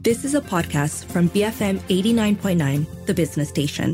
This is a podcast from BFM 89.9, the business station.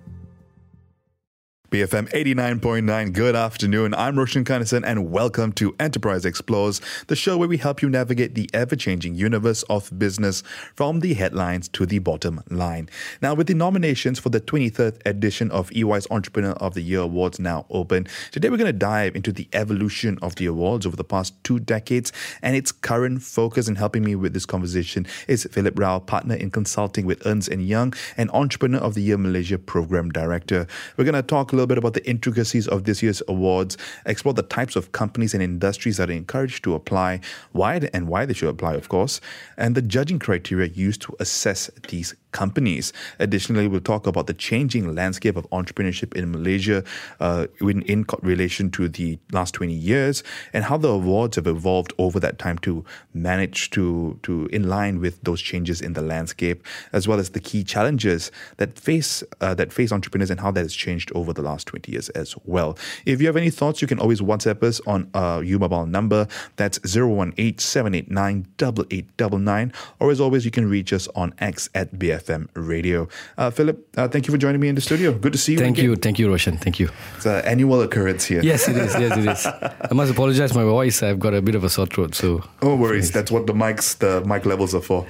BFM 89.9, good afternoon. I'm Roshan Kanasan and welcome to Enterprise Explores, the show where we help you navigate the ever-changing universe of business from the headlines to the bottom line. Now, with the nominations for the 23rd edition of EY's Entrepreneur of the Year Awards now open, today we're going to dive into the evolution of the awards over the past 2 decades and its current focus. In helping me with this conversation is Philip Rao, partner in consulting with Ernst & Young and Entrepreneur of the Year Malaysia Program Director. We're going to talk a little bit about the intricacies of this year's awards, explore the types of companies and industries that are encouraged to apply, why they should apply, of course, and the judging criteria used to assess these companies. Additionally, we'll talk about the changing landscape of entrepreneurship in Malaysia in relation to the last 20 years and how the awards have evolved over that time to manage to in line with those changes in the landscape, as well as the key challenges that face entrepreneurs and how that has changed over the last 20 years as well. If you have any thoughts, you can always WhatsApp us on our U-Mobile number. That's 018-789-8899. Or as always, you can reach us on X at BFM Radio. Philip, thank you for joining me in the studio. Good to see you. Thank you, Roshan. Thank you. It's an annual occurrence here. Yes, it is. I must apologize for my voice. I've got a bit of a sore throat, so no worries. That's what the mic levels are for.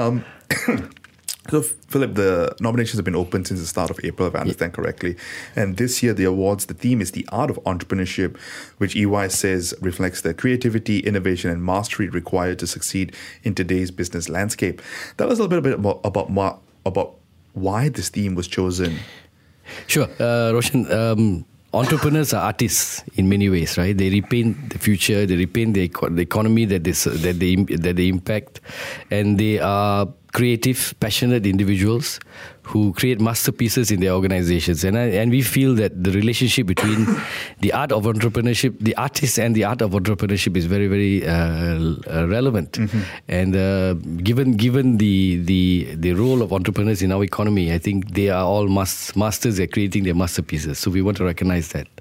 So, Philip, the nominations have been open since the start of April, if I understand correctly. And this year, the awards, the theme is the art of entrepreneurship, which EY says reflects the creativity, innovation, and mastery required to succeed in today's business landscape. Tell us a little bit about why this theme was chosen. Sure, Roshan. Entrepreneurs are artists in many ways, right? They repaint the future, they repaint the economy that they impact, and they are creative, passionate individuals who create masterpieces in their organizations. And we feel that the relationship between the art of entrepreneurship, the artist and the art of entrepreneurship is very, very relevant. Mm-hmm. And given the role of entrepreneurs in our economy, I think they are all masters at creating their masterpieces. So we want to recognize that.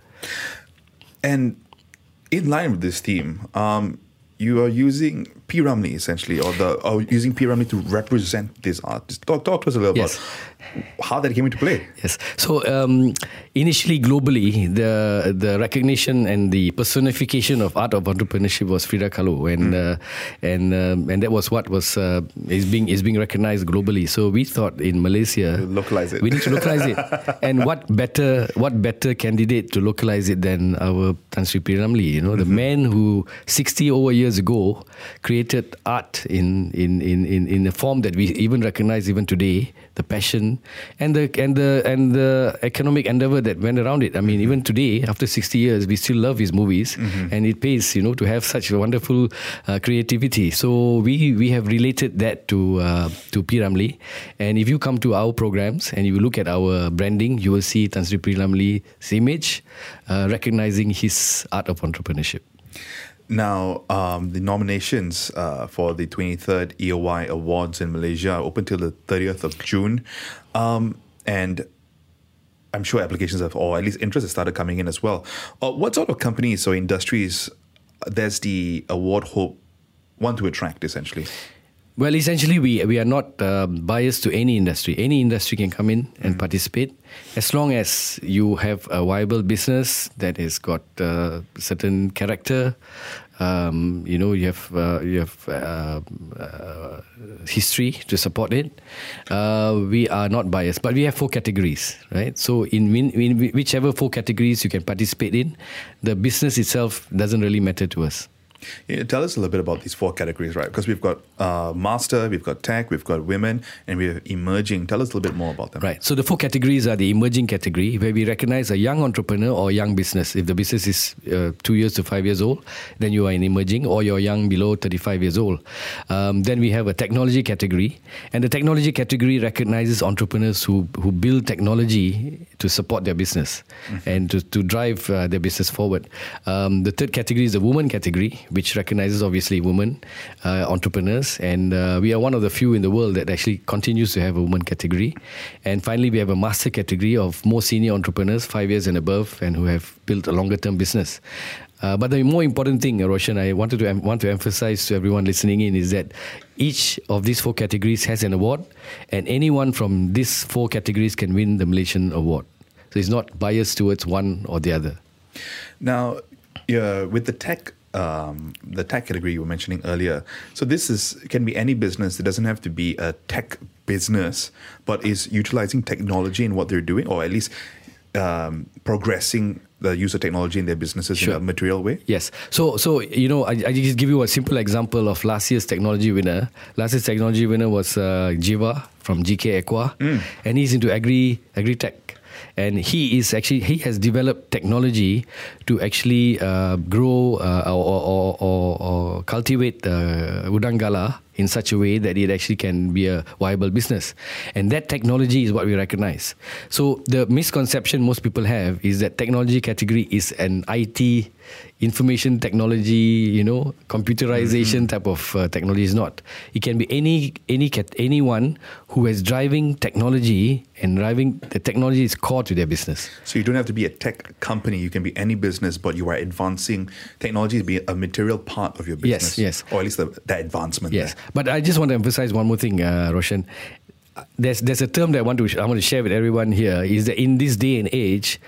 And in line with this theme, you are using P. Ramlee essentially, or using P. Ramlee to represent this artist. Talk to us a little about how that came into play. Yes. So initially, globally, the recognition and the personification of art of entrepreneurship was Frida Kahlo, and that was what is being recognized globally. So we thought in Malaysia, we need to localize it, and what better candidate to localize it than our Tan Sri P. Ramlee? You know, the man who 60 over years ago created art in a form that we even recognize even today. The passion and the economic endeavor that went around it. I mean, even today, after 60 years, we still love his movies, and it pays, to have such wonderful creativity. So we have related that to P. Ramlee. And if you come to our programs and you look at our branding, you will see Tan Sri P. Ramlee's image, recognizing his art of entrepreneurship. Now, the nominations for the 23rd EOY Awards in Malaysia are open till the 30th of June. And I'm sure applications or at least interest has started coming in as well. What sort of companies or industries does the award want to attract, essentially? Well, essentially, we are not biased to any industry. Any industry can come in and participate, as long as you have a viable business that has got certain character. You have history to support it. We are not biased, but we have 4 categories, right? So in whichever 4 categories you can participate in, the business itself doesn't really matter to us. Yeah, tell us a little bit about these 4 categories, right? Because we've got master, we've got tech, we've got women, and we have emerging. Tell us a little bit more about them. Right. So the 4 categories are the emerging category, where we recognize a young entrepreneur or young business. If the business is 2 years to 5 years old, then you are in emerging, or you're young below 35 years old. Then we have a technology category, and the technology category recognizes entrepreneurs who build technology to support their business and to drive their business forward. The third category is the woman category, which recognizes obviously women entrepreneurs, and we are one of the few in the world that actually continues to have a woman category. And finally, we have a master category of more senior entrepreneurs, 5 years and above, and who have built a longer term business. But the more important thing, Roshan, I want to emphasize to everyone listening in is that each of these 4 categories has an award, and anyone from these 4 categories can win the Malaysian award. So it's not biased towards one or the other. Now, with the tech category you were mentioning earlier, so this can be any business. It doesn't have to be a tech business, but is utilizing technology in what they're doing, or at least progressing the use of technology in their businesses in a material way? Yes. So I just give you a simple example of last year's technology winner. Last year's technology winner was Jiva from GK Aqua, and he's into agri-tech. And he has developed technology to actually grow or cultivate udang gala in such a way that it actually can be a viable business. And that technology is what we recognize. So the misconception most people have is that technology category is an IT, information technology, computerization type of technology. Is not. It can be anyone who is driving technology, and driving the technology is core to their business. So you don't have to be a tech company. You can be any business, but you are advancing technology to be a material part of your business. Yes. Or at least the advancement. Yes. There. But I just want to emphasize one more thing, Roshan. There's a term that I want to share with everyone here, is that in this day and age,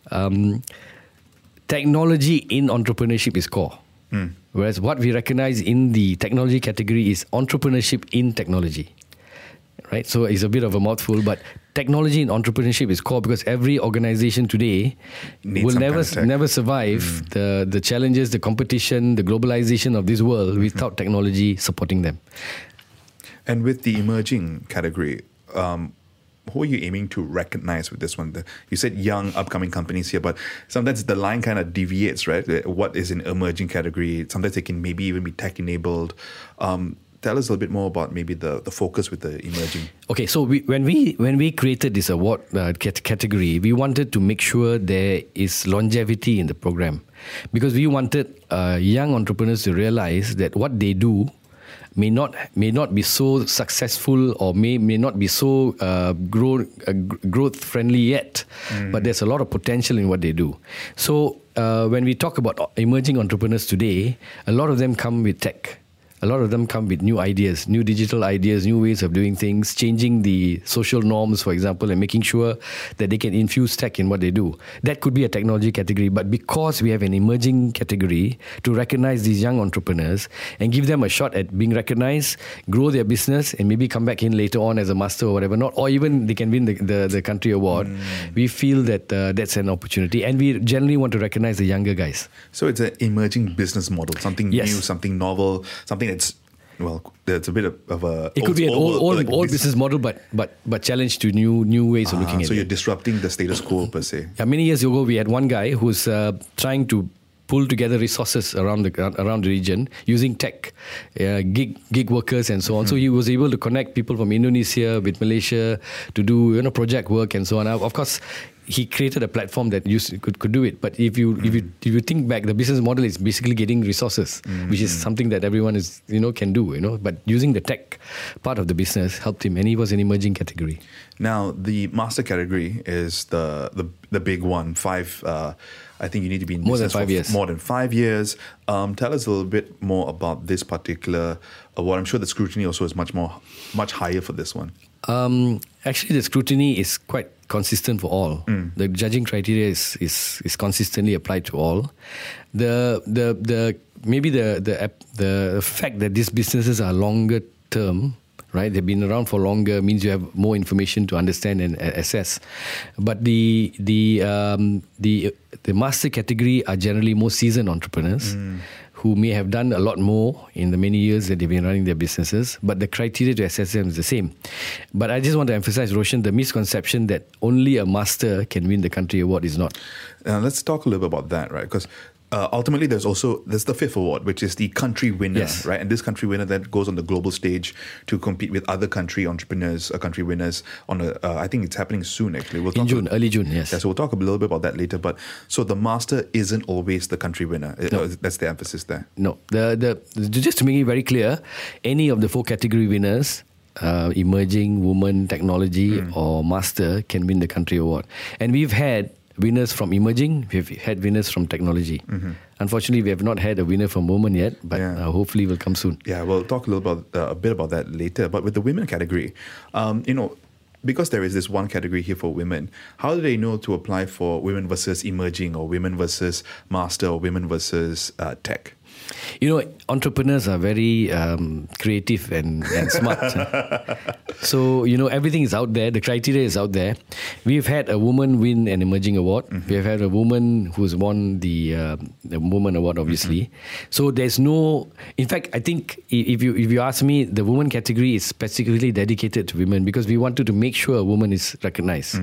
technology in entrepreneurship is core. Whereas what we recognize in the technology category is entrepreneurship in technology. Right? So it's a bit of a mouthful, but technology in entrepreneurship is core, because every organization today will never survive the challenges, the competition, the globalization of this world without technology supporting them. And with the emerging category, who are you aiming to recognize with this one? You said young, upcoming companies here, but sometimes the line kind of deviates, right? What is an emerging category? Sometimes they can maybe even be tech-enabled. Tell us a little bit more about maybe the focus with the emerging. Okay, so when we created this award category, we wanted to make sure there is longevity in the program, because we wanted young entrepreneurs to realize that what they do may not be so successful, or may not be so growth friendly yet, but there's a lot of potential in what they do. So when we talk about emerging entrepreneurs today, a lot of them come with tech. A lot of them come with new ideas, new digital ideas, new ways of doing things, changing the social norms, for example, and making sure that they can infuse tech in what they do. That could be a technology category, but because we have an emerging category to recognize these young entrepreneurs and give them a shot at being recognized, grow their business, and maybe come back in later on as a master or whatever, or even they can win the country award, we feel that that's an opportunity, and we generally want to recognize the younger guys. So it's an emerging business model, something new, something novel, something that's a bit of a... It could be an old business model, but challenged to new ways of looking at it. So you're disrupting the status quo, per se. Yeah, many years ago, we had one guy who's trying to pull together resources around the region using tech, gig workers and so on. So he was able to connect people from Indonesia with Malaysia to do project work and so on. Of course, he created a platform that could do it. But if you think back, the business model is basically getting resources, which is something that everyone is can do. But using the tech part of the business helped him, and he was an emerging category. Now the master category is the big one. I think you need to be in business for more than 5 years. Tell us a little bit more about this particular award. I'm sure the scrutiny also is much higher for this one. Actually, the scrutiny is quite consistent for all. The judging criteria is consistently applied to all. The fact that these businesses are longer term, right? They've been around for longer, means you have more information to understand and assess. But the master category are generally more seasoned entrepreneurs who may have done a lot more in the many years that they've been running their businesses, but the criteria to assess them is the same. But I just want to emphasize, Roshan, the misconception that only a master can win the country award is not. Let's talk a little bit about that, right? Because ultimately, there's the fifth award, which is the country winner, right? And this country winner then goes on the global stage to compete with other country entrepreneurs, country winners. I think it's happening soon. Actually, early June, yes. Yeah, so we'll talk a little bit about that later. But so the master isn't always the country winner. No. That's the emphasis there. No, just to make it very clear, any of the 4 category winners, emerging, woman, technology, or master, can win the country award. And we've had winners from emerging. We've had winners from technology. Unfortunately, we have not had a winner from women yet, but hopefully will come soon. Yeah, we'll talk a bit about that later. But with the women category, because there is this one category here for women, how do they know to apply for women versus emerging or women versus master or women versus tech? Entrepreneurs are very creative and smart. So, everything is out there. The criteria is out there. We've had a woman win an emerging award. We have had a woman who's won the woman award, obviously. So there's no... In fact, I think if you ask me, the woman category is specifically dedicated to women because we wanted to make sure a woman is recognized.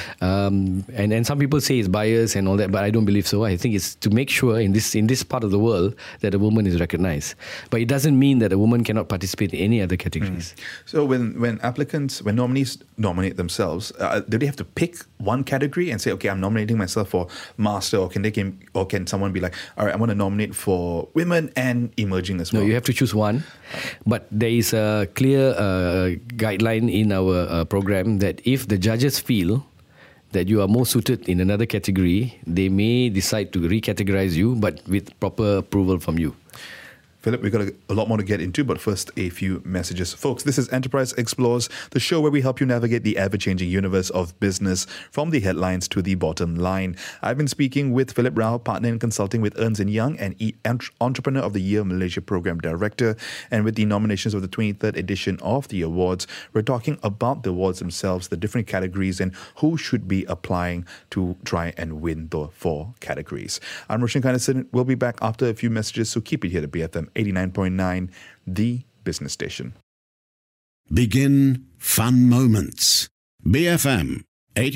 And some people say it's bias and all that, but I don't believe so. I think it's to make sure in this part of the world that a woman is recognized. But it doesn't mean that a woman cannot participate in any other categories. So when nominees nominate themselves, do they have to pick one category and say, okay, I'm nominating myself for master, or can someone be like, all right, I want to nominate for women and emerging as well? No, you have to choose one. But there is a clear guideline in our program that if the judges feel that you are more suited in another category, they may decide to recategorize you, but with proper approval from you. Philip, we've got a lot more to get into, but first, a few messages. Folks, this is Enterprise Explores, the show where we help you navigate the ever-changing universe of business from the headlines to the bottom line. I've been speaking with Philip Rao, partner in consulting with Ernst & Young and Entrepreneur of the Year Malaysia Program Director. And with the nominations of the 23rd edition of the awards, we're talking about the awards themselves, the different categories, and who should be applying to try and win the 4 categories. I'm Roshan Kainasan. We'll be back after a few messages, so keep it here to BFM 89.9, the business station. Begin fun moments. BFM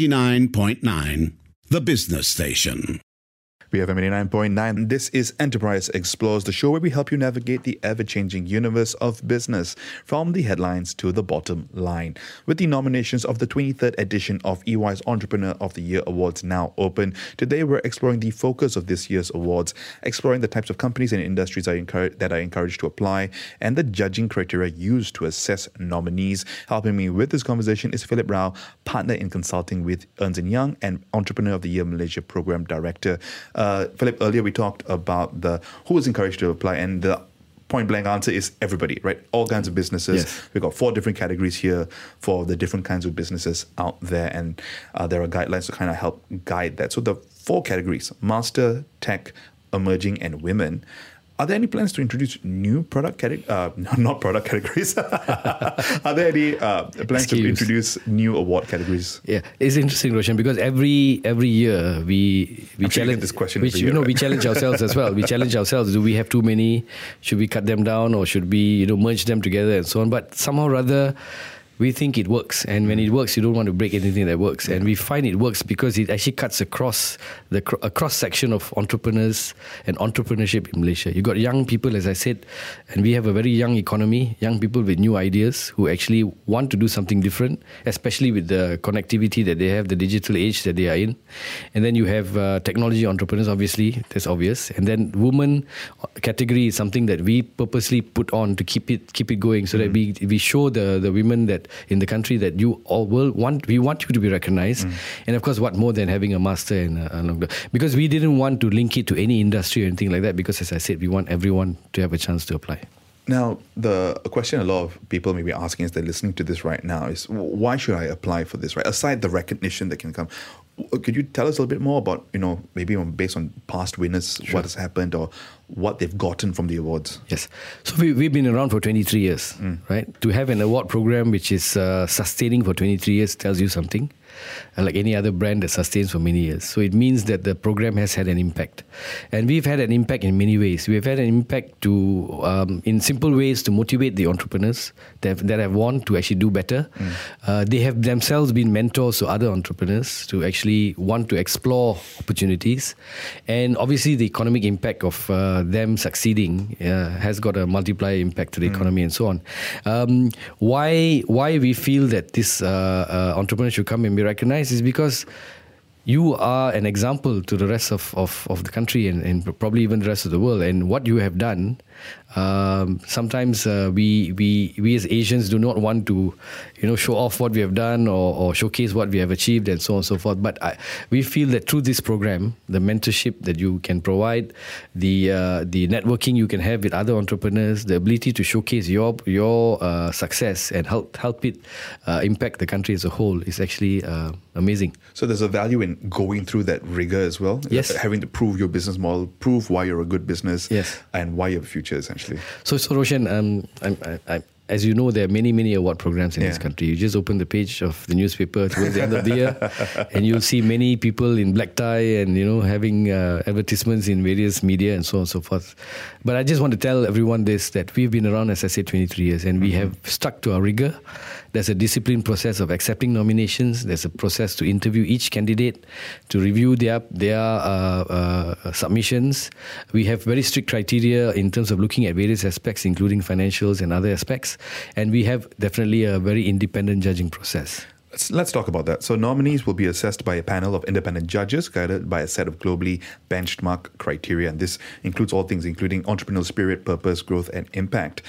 89.9, the business station. BFM 89.9. This is Enterprise Explores, the show where we help you navigate the ever-changing universe of business from the headlines to the bottom line. With the nominations of the 23rd edition of EY's Entrepreneur of the Year Awards now open, today we're exploring the focus of this year's awards, exploring the types of companies and industries that are encouraged to apply, and the judging criteria used to assess nominees. Helping me with this conversation is Philip Rao, partner in consulting with Ernst & Young and Entrepreneur of the Year Malaysia Program Director. Philip, earlier we talked about who is encouraged to apply, and the point-blank answer is everybody, right? All kinds of businesses. Yes. We've got 4 different categories here for the different kinds of businesses out there, and there are guidelines to kind of help guide that. So the 4 categories, master, tech, emerging, and women. Are there any plans to introduce new product categories? Not product categories. Are there any plans to introduce new award categories? Yeah, it's interesting, Roshan, because every year we challenge this question. We challenge ourselves as well. We challenge ourselves: do we have too many? Should we cut them down, or should we merge them together and so on? But somehow or other, we think it works, and when it works, you don't want to break anything that works. And we find it works because it actually cuts across a cross-section of entrepreneurs and entrepreneurship in Malaysia. You got young people, as I said, and we have a very young economy, young people with new ideas who actually want to do something different, especially with the connectivity that they have, the digital age that they are in. And then you have technology entrepreneurs, obviously, that's obvious. And then women category is something that we purposely put on to keep it going, so that we show the women that in the country that we want you to be recognized. And of course, what more than having a master and because we didn't want to link it to any industry or anything like that, because as I said, we want everyone to have a chance to apply. Now, a question a lot of people may be asking as they're listening to this right now is, why should I apply for this, right? Aside the recognition that can come, could you tell us a little bit more about, maybe based on past winners, what has happened or what they've gotten from the awards? Yes. So we've been around for 23 years, right? To have an award program which is sustaining for 23 years tells you something. Like any other brand that sustains for many years. So it means that the program has had an impact. And we've had an impact in many ways. We've had an impact in simple ways to motivate the entrepreneurs that have won to actually do better. They have themselves been mentors to other entrepreneurs to actually want to explore opportunities. And obviously the economic impact of them succeeding has got a multiplier impact to the economy and so on. Why we feel that this entrepreneur should come and be recognized is because you are an example to the rest of the country and probably even the rest of the world. And what you have done Sometimes we as Asians do not want to, show off what we have done or showcase what we have achieved and so on and so forth. But we feel that through this program, the mentorship that you can provide, the networking you can have with other entrepreneurs, the ability to showcase your success and help it impact the country as a whole is actually amazing. So there's a value in going through that rigor as well. Yes. Having to prove your business model, prove why you're a good business, yes, and why you have a future, essentially. So Roshan, as you know, there are many award programs in this country. You just open the page of the newspaper towards the end of the year, and you'll see many people in black tie and having advertisements in various media and so on and so forth. But I just want to tell everyone this, that we've been around, as I said, 23 years, and we have stuck to our rigor. There's a disciplined process of accepting nominations. There's a process to interview each candidate, to review their submissions. We have very strict criteria in terms of looking at various aspects, including financials and other aspects. And we have definitely a very independent judging process. Let's talk about that. So nominees will be assessed by a panel of independent judges guided by a set of globally benchmark criteria. And this includes all things, including entrepreneurial spirit, purpose, growth, and impact.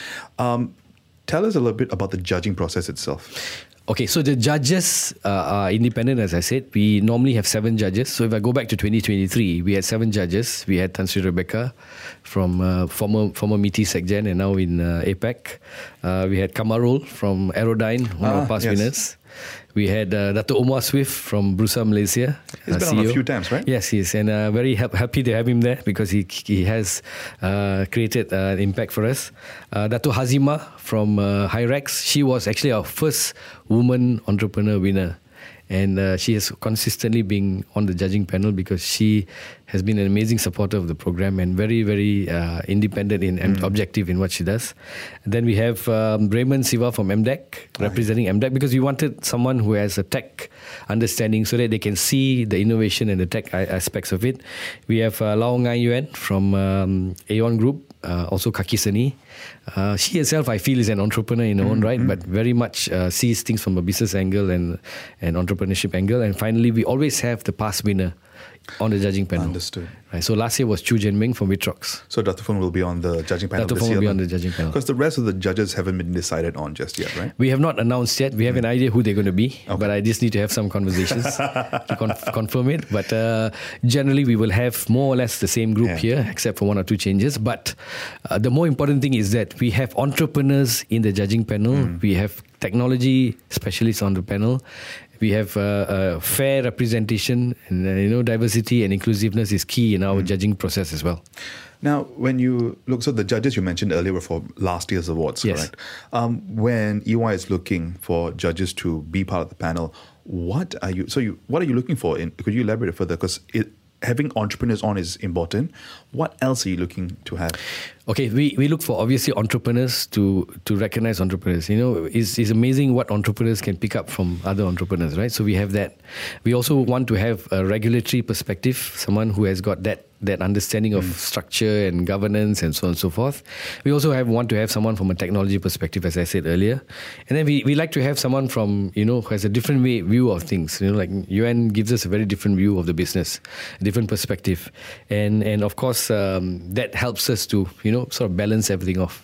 Tell us a little bit about the judging process itself. Okay, so the judges are independent, as I said. We normally have 7 judges. So if I go back to 2023, we had 7 judges. We had Tan Sri Rebecca from former MITI Sekjen and now in APEC. We had Kamarul from Aerodyne, one of our past winners. We had Dato' Omar Swift from Bursa Malaysia. He's been on a few times, right? Yes, he is. And very happy to have him there because he has created an impact for us. Dato' Hazima from Hyrex. She was actually our first woman entrepreneur winner. And she has consistently been on the judging panel because she has been an amazing supporter of the program and very, very independent and objective in what she does. And then we have Raymond Siva from MDEC, representing MDEC, because we wanted someone who has a tech understanding so that they can see the innovation and the tech aspects of it. We have Lau Ngai Yuan from Aeon Group, also Kaki Seni. She herself, I feel, is an entrepreneur in her own right, but very much sees things from a business angle and entrepreneurship angle. And finally, we always have the past winner on the judging panel. Understood. Right. So last year was Chu Jianming from Vitrox. So Dato' Fung will be on the judging panel Dato' this Fung year. will be on the judging panel. Because the rest of the judges haven't been decided on just yet, right? We have not announced yet. We have an idea who they're going to be, but I just need to have some conversations to confirm it. But generally, we will have more or less the same group here, except for 1 or 2 changes. But the more important thing is that we have entrepreneurs in the judging panel. We have technology specialists on the panel. We have fair representation, and diversity and inclusiveness is key in our judging process as well. Now, when you look, so the judges you mentioned earlier were for last year's awards, yes, correct? When EY is looking for judges to be part of the panel, what are you looking for? Could you elaborate further? Because having entrepreneurs on is important. What else are you looking to have? Okay, we look for obviously entrepreneurs to recognize entrepreneurs. It's amazing what entrepreneurs can pick up from other entrepreneurs, right? So we have that. We also want to have a regulatory perspective, someone who has got that understanding of structure and governance and so on and so forth. We also want to have someone from a technology perspective, as I said earlier. And then we like to have someone from, who has a different view of things. Like Yuan gives us a very different view of the business, a different perspective. And of course, that helps us to, sort of balance everything off.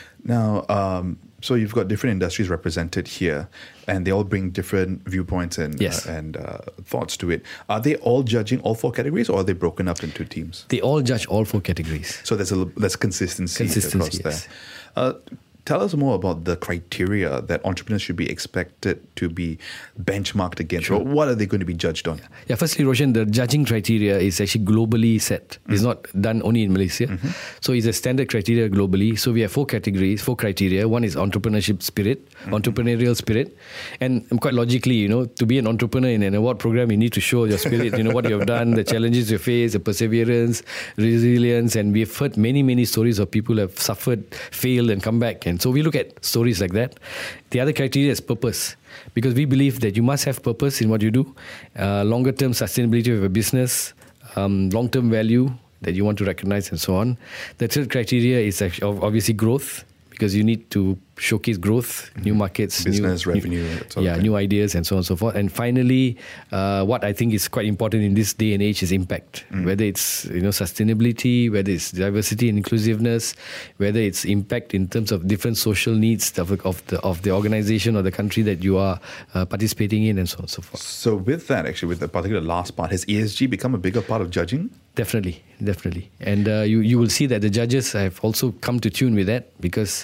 Now, so you've got different industries represented here, and they all bring different viewpoints and thoughts to it. Are they all judging all 4 categories, or are they broken up into teams? They all judge all 4 categories. So there's consistency across yes. there. Tell us more about the criteria that entrepreneurs should be expected to be benchmarked against. Sure. What are they going to be judged on? Yeah, firstly, Roshan, the judging criteria is actually globally set. It's not done only in Malaysia. So it's a standard criteria globally. So we have 4 criteria. One is entrepreneurship spirit, entrepreneurial spirit. And quite logically, to be an entrepreneur in an award program, you need to show your spirit, what you have done, the challenges you face, the perseverance, resilience. And we've heard many stories of people who have suffered, failed and come back. And so we look at stories like that. The other criteria is purpose, because we believe that you must have purpose in what you do, longer term sustainability of a business, long-term value that you want to recognize and so on. The third criteria is obviously growth, because you need to showcase growth, new markets, business, revenue, new ideas, and so on and so forth. And finally, what I think is quite important in this day and age is impact. Whether it's sustainability, whether it's diversity and inclusiveness, whether it's impact in terms of different social needs of the organization or the country that you are participating in, and so on and so forth. So with that, actually, with the particular last part, has ESG become a bigger part of judging? Definitely. And you will see that the judges have also come to tune with that, because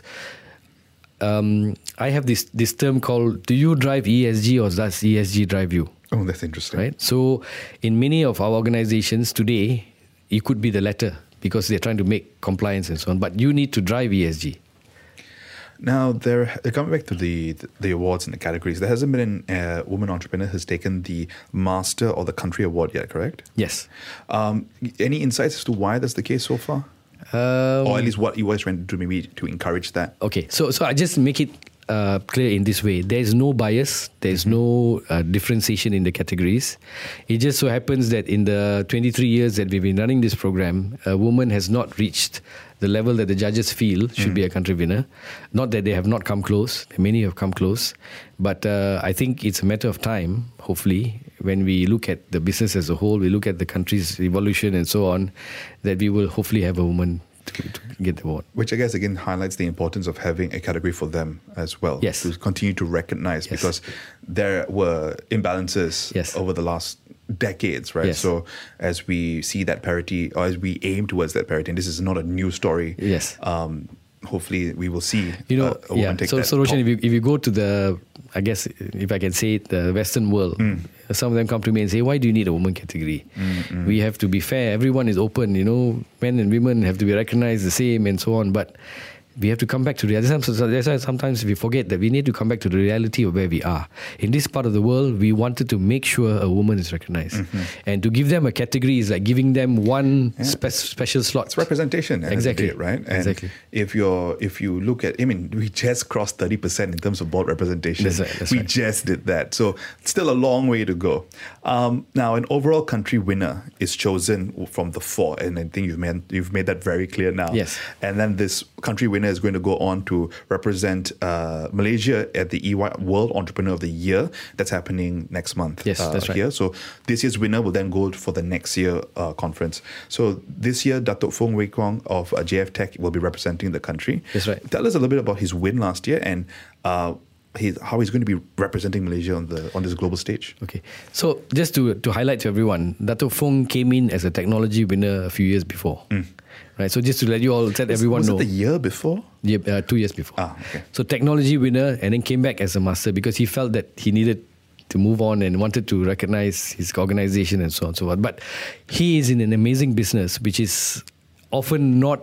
I have this term called, do you drive ESG or does ESG drive you? Oh, that's interesting. Right? So in many of our organizations today, it could be the latter, because they're trying to make compliance and so on, but you need to drive ESG. Now, coming back to the awards and the categories, there hasn't been a woman entrepreneur who's taken the Master or the Country Award yet, correct? Yes. Any insights as to why that's the case so far? Or at least what you were trying to maybe to encourage that? Okay, so I just make it clear in this way. There is no bias, there is no differentiation in the categories. It just so happens that in the 23 years that we've been running this program, a woman has not reached the level that the judges feel should be a country winner. Not that they have not come close, many have come close, but I think it's a matter of time, hopefully, when we look at the business as a whole, we look at the country's evolution and so on, that we will hopefully have a woman to get the award. Which I guess again highlights the importance of having a category for them as well. Yes. To continue to recognize, because there were imbalances over the last decades, right? Yes. So as we see that parity, or as we aim towards that parity, and this is not a new story. Yes. Hopefully we will see a woman take that. So Roshan, if you go to the, I guess if I can say it, the Western world, some of them come to me and say, why do you need a woman category? We have to be fair. Everyone is open, men and women have to be recognized the same and so on. But we have to come back to reality. That's why sometimes we forget that we need to come back to the reality of where we are. In this part of the world, we wanted to make sure a woman is recognized. And to give them a category is like giving them one special slot. It's representation. Exactly. Right? And exactly. If you look at, we just crossed 30% in terms of board representation. That's we right. just did that. So still a long way to go. Now, an overall country winner is chosen from the 4. And I think you've made that very clear now. Yes. And then this country winner is going to go on to represent Malaysia at the EY World Entrepreneur of the Year. That's happening next month. Yes, that's right. Here. So this year's winner will then go for the next year conference. So this year, Datuk Fong Wei Kwong of JF Tech will be representing the country. That's right. Tell us a little bit about his win last year and how he's going to be representing Malaysia on this global stage. Okay, so just to highlight to everyone, Datuk Fong came in as a technology winner a few years before. Right, so just to let you all, let everyone know. Was it the year before? Yeah, 2 years before. Okay. So technology winner, and then came back as a master because he felt that he needed to move on and wanted to recognize his organization and so on and so forth. But he is in an amazing business, which is often not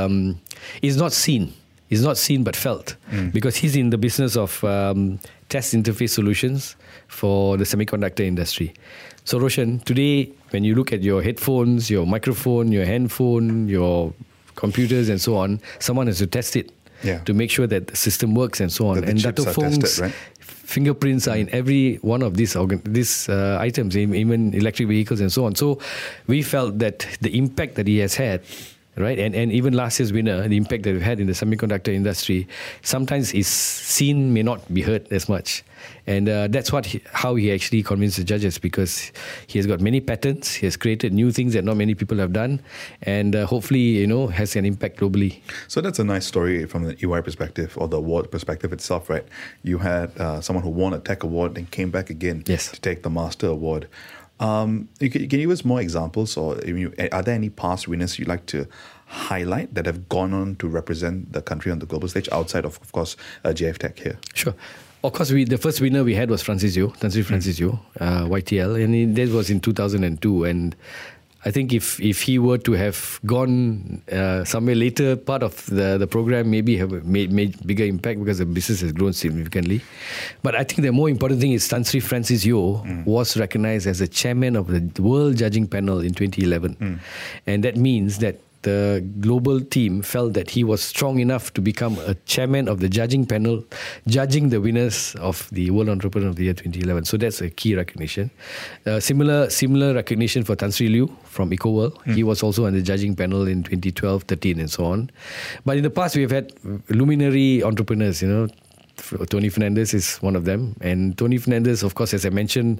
seen. It's not seen but felt, because he's in the business of test interface solutions for the semiconductor industry. So Roshan, today when you look at your headphones, your microphone, your handphone, your computers and so on, someone has to test it to make sure that the system works and so on. That the and chips Datuk are Fong's tested, right? fingerprints are in every one of these items, even electric vehicles and so on. So we felt that the impact that he has had, right, and even last year's winner, the impact that we've had in the semiconductor industry, sometimes is seen, may not be heard as much. And that's how he actually convinced the judges, because he has got many patents, he has created new things that not many people have done, and hopefully, has an impact globally. So that's a nice story from the EY perspective, or the award perspective itself, right? You had someone who won a tech award and came back again to take the Master Award. Can you give us more examples, or are there any past winners you'd like to highlight that have gone on to represent the country on the global stage outside of course, JF Tech here? Sure. Of course, the first winner we had was Tan Sri Francis Yeo, YTL, and that was in 2002. And I think if he were to have gone somewhere later part of the program, maybe have made bigger impact, because the business has grown significantly. But I think the more important thing is Tan Sri Francis Yeo was recognized as the chairman of the World Judging Panel in 2011. And that means that the global team felt that he was strong enough to become a chairman of the judging panel, judging the winners of the World Entrepreneur of the Year 2011. So that's a key recognition. Similar recognition for Tan Sri Liu from EcoWorld. He was also on the judging panel in 2012, 13 and so on. But in the past, we have had luminary entrepreneurs, Tony Fernandes is one of them, and Tony Fernandes, of course, as I mentioned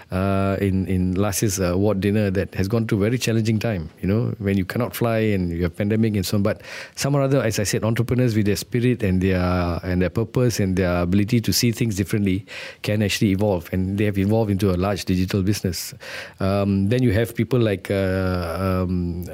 in last year's award dinner, that has gone through a very challenging time. When you cannot fly and you have pandemic and so on. But some or other, as I said, entrepreneurs with their spirit and their purpose and their ability to see things differently can actually evolve, and they have evolved into a large digital business. Then you have people like let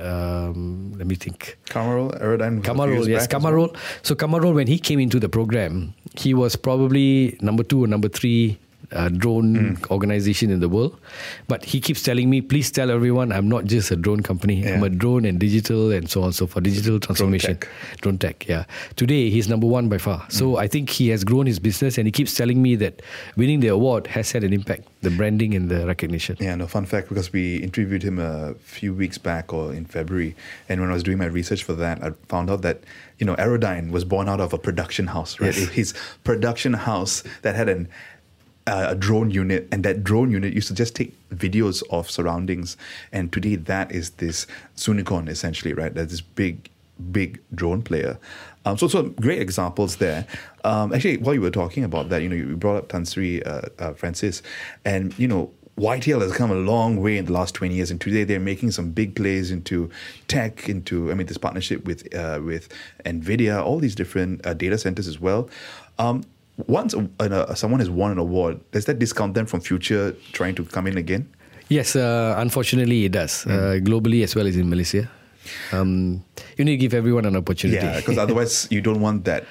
me think. Kamarul, Aerodyne. Kamarul, yes, Kamarul. So Kamarul, when he came into the program, he was probably number 2 or number 3 drone organization in the world. But he keeps telling me, please tell everyone I'm not just a drone company. I'm a drone and digital and so on, so for digital transformation. Drone tech, yeah. Today, he's number 1 by far. So I think he has grown his business, and he keeps telling me that winning the award has had an impact, the branding and the recognition. Yeah, no, fun fact, because we interviewed him a few weeks back or in February, and when I was doing my research for that, I found out that, Aerodyne was born out of a production house, right? Yes. His production house that had a drone unit, and that drone unit used to just take videos of surroundings, and today that is this Sunicon essentially, right? That's this big drone player. So great examples there. Actually, while you were talking about that, you brought up Tan Sri Francis, and YTL has come a long way in the last 20 years, and today they're making some big plays into tech, this partnership with NVIDIA, all these different data centers as well. Once someone has won an award, does that discount them from future trying to come in again? Yes, unfortunately it does, globally as well as in Malaysia. You need to give everyone an opportunity. Yeah, because otherwise you don't want that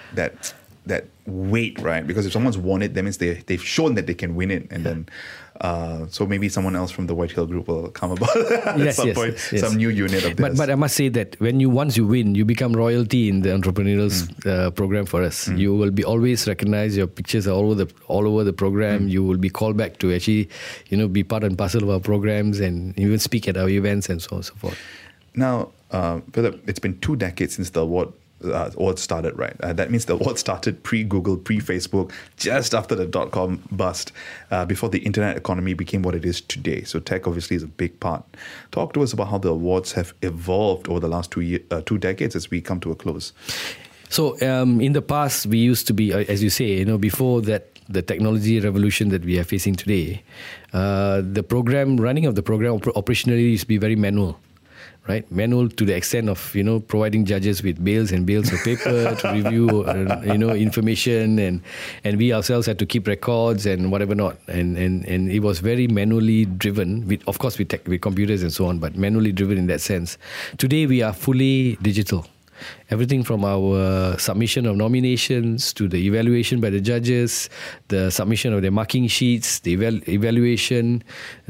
weight, right? Because if someone's won it, that means they've shown that they can win it, and then so maybe someone else from the Whitetail Group will come about at some point, some new unit of this. But I must say that once you win, you become royalty in the entrepreneurial program for us. You will be always recognized. Your pictures are all over the program. You will be called back to actually, be part and parcel of our programs, and even speak at our events and so on and so forth. Now, Philip, it's been 2 decades since the award started, right? That means the award started pre-Google, pre-Facebook, just after the dot-com bust, before the internet economy became what it is today. So tech obviously is a big part. Talk to us about how the awards have evolved over the last 2 decades as we come to a close. So in the past, we used to be, as you say, before that, the technology revolution that we are facing today, the running of the program operationally used to be very manual. Right, manual to the extent of providing judges with bales and bales of paper to review information, and we ourselves had to keep records and whatever not, and it was very manually driven. With computers and so on, but manually driven in that sense. Today we are fully digital. Everything from our submission of nominations to the evaluation by the judges, the submission of their marking sheets, the evaluation,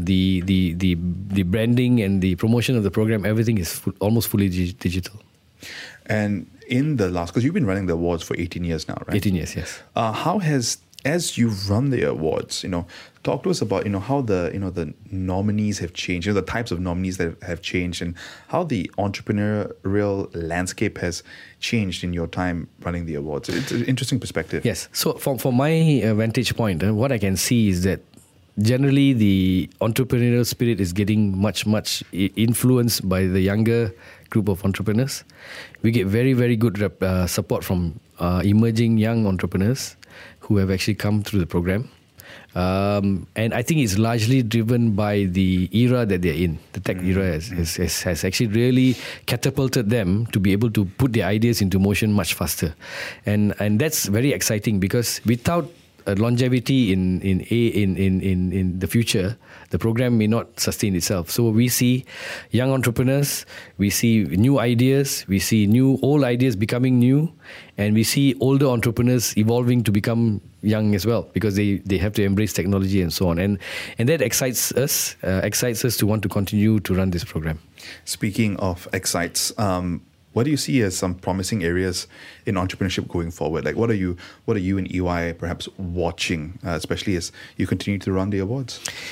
the branding and the promotion of the program, everything is almost fully digital. And in the last, because you've been running the awards for 18 years now, right? 18 years, yes. How has, as you've run the awards, talk to us about how the nominees have changed, the types of nominees that have changed, and how the entrepreneurial landscape has changed in your time running the awards. It's an interesting perspective. Yes. So from my vantage point, what I can see is that generally the entrepreneurial spirit is getting much influenced by the younger group of entrepreneurs. We get very, very good support from emerging young entrepreneurs who have actually come through the program. And I think it's largely driven by the era that they're in. The tech era has actually really catapulted them to be able to put their ideas into motion much faster. And that's very exciting, because without longevity in the future, the program may not sustain itself. So we see young entrepreneurs, we see new ideas, we see old ideas becoming new, and we see older entrepreneurs evolving to become young as well, because they have to embrace technology and so on. And that excites us to want to continue to run this program. Speaking of excites, what do you see as some promising areas in entrepreneurship going forward? Like, what are you in EY perhaps watching, especially as you continue to run the awards?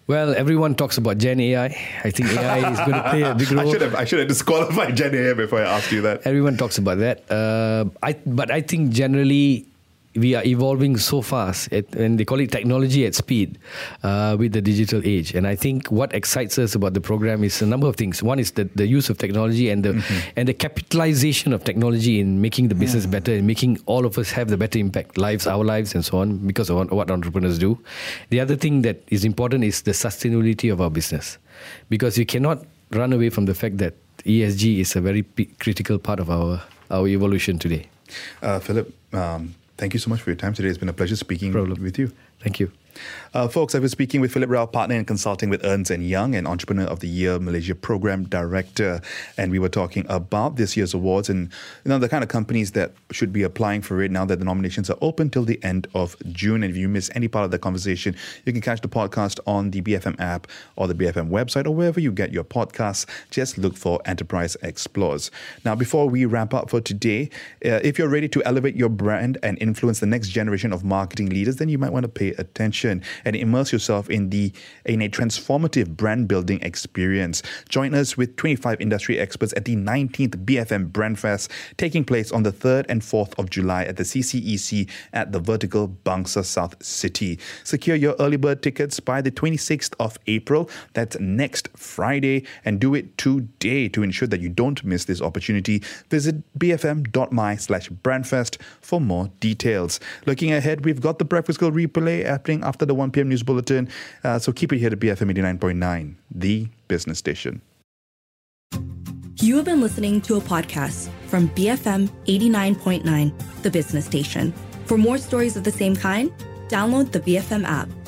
Well, everyone talks about Gen AI. I think AI is going to play a big role. I should have disqualified Gen AI before I asked you that. Everyone talks about that. But I think generally we are evolving so fast, and they call it technology at speed with the digital age. And I think what excites us about the program is a number of things. One is the use of technology and the capitalization of technology in making the business better and making all of us have the better impact, our lives and so on, because of what entrepreneurs do. The other thing that is important is the sustainability of our business, because you cannot run away from the fact that ESG is a very critical part of our evolution today. Philip, thank you so much for your time today. It's been a pleasure speaking with you. Thank you. Folks, I was speaking with Philip Rao, partner in consulting with Ernst & Young and Entrepreneur of the Year Malaysia Program Director. And we were talking about this year's awards and the kind of companies that should be applying for it now that the nominations are open till the end of June. And if you miss any part of the conversation, you can catch the podcast on the BFM app or the BFM website or wherever you get your podcasts. Just look for Enterprise Explores. Now, before we wrap up for today, if you're ready to elevate your brand and influence the next generation of marketing leaders, then you might want to pay attention and immerse yourself in a transformative brand building experience. Join us with 25 industry experts at the 19th BFM Brand Fest, taking place on the 3rd and 4th of July at the CCEC at the Vertical, Bangsar South City. Secure your early bird tickets by the 26th of April. That's next Friday, and do it today to ensure that you don't miss this opportunity. Visit bfm.my/brandfest for more details. Looking ahead, we've got the Breakfast Club replay happening after the 1 p.m. news bulletin. So keep it here to BFM 89.9, the business station. You have been listening to a podcast from BFM 89.9, the business station. For more stories of the same kind, download the BFM app.